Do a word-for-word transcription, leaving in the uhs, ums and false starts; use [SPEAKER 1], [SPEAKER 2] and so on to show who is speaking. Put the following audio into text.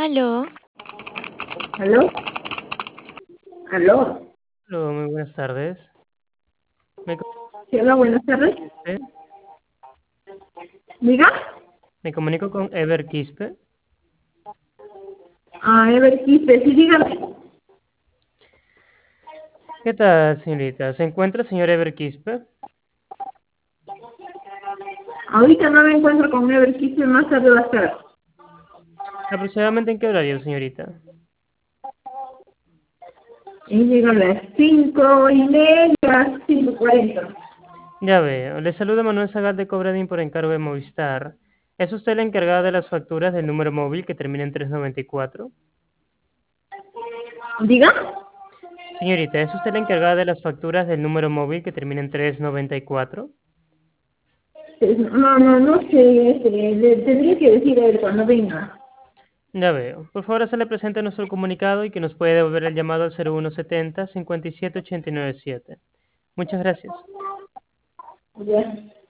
[SPEAKER 1] Aló,
[SPEAKER 2] ¿Aló? ¿Aló?
[SPEAKER 3] Hola, muy buenas tardes. Me, co-
[SPEAKER 2] ¿Sí, hola, buenas tardes?
[SPEAKER 3] eh,
[SPEAKER 2] ¿Diga?
[SPEAKER 3] me comunico con Ever Quispe.
[SPEAKER 2] Ah, Ever Quispe, sí, dígame.
[SPEAKER 3] ¿Qué tal, señorita? ¿Se encuentra señor Ever Quispe?
[SPEAKER 2] Ahorita no me encuentro con Ever Quispe, más tarde va a estar.
[SPEAKER 3] ¿Aproximadamente en qué horario, señorita?
[SPEAKER 2] Y llega a las cinco y media, cinco cuarenta.
[SPEAKER 3] Ya veo. Le saluda Manuel Zagal de Cobradín por encargo de Movistar. ¿Es usted la encargada de las facturas del número móvil que termina en trescientos noventa y cuatro?
[SPEAKER 2] ¿Diga?
[SPEAKER 3] Señorita, ¿es usted la encargada de las facturas del número móvil que termina en trescientos noventa y cuatro?
[SPEAKER 2] Pues, no, no, no sé, este, le tendría que decir a él cuando venga.
[SPEAKER 3] Ya veo. Por favor, se le presente nuestro comunicado y que nos puede devolver el llamado al cero uno setenta, cincuenta y siete ochenta y nueve siete. Muchas gracias.
[SPEAKER 2] Ya.